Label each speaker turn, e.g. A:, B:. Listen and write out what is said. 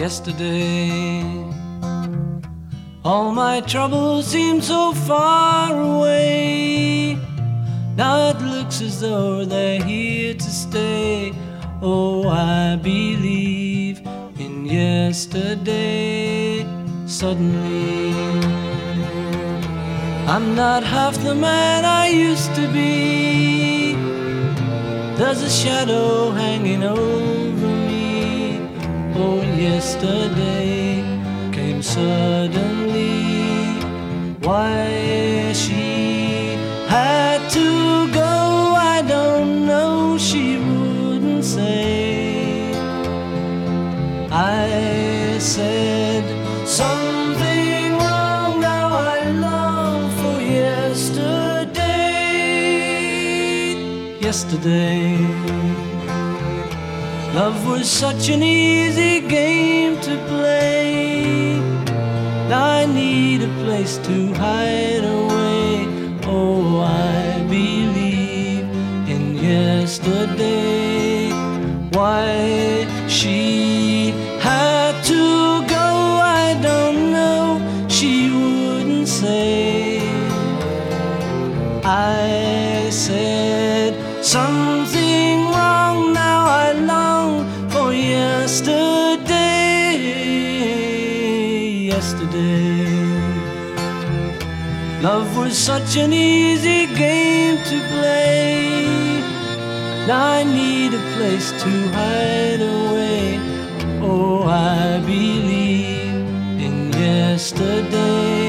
A: yesterday. All my troubles seem so far away. Now it looks as though they're here to stay. Oh, I believe in yesterday. Suddenly, I'm not half the man I used to be. There's a shadow hanging over me. Oh, yesterday came suddenly. Why she had to go, I don't know, she wouldn't say. I said something wrong, now I long for yesterday. Yesterday, love was such an easy game to play. Now I need a place to hide away. Oh, I believe in yesterday. Why she had to go, I don't know, she wouldn't say. I said something wrong, now I long for yesterday. Yesterday, love was such an easy game to play. Now I need a place to hide away. Oh, I believe in yesterday.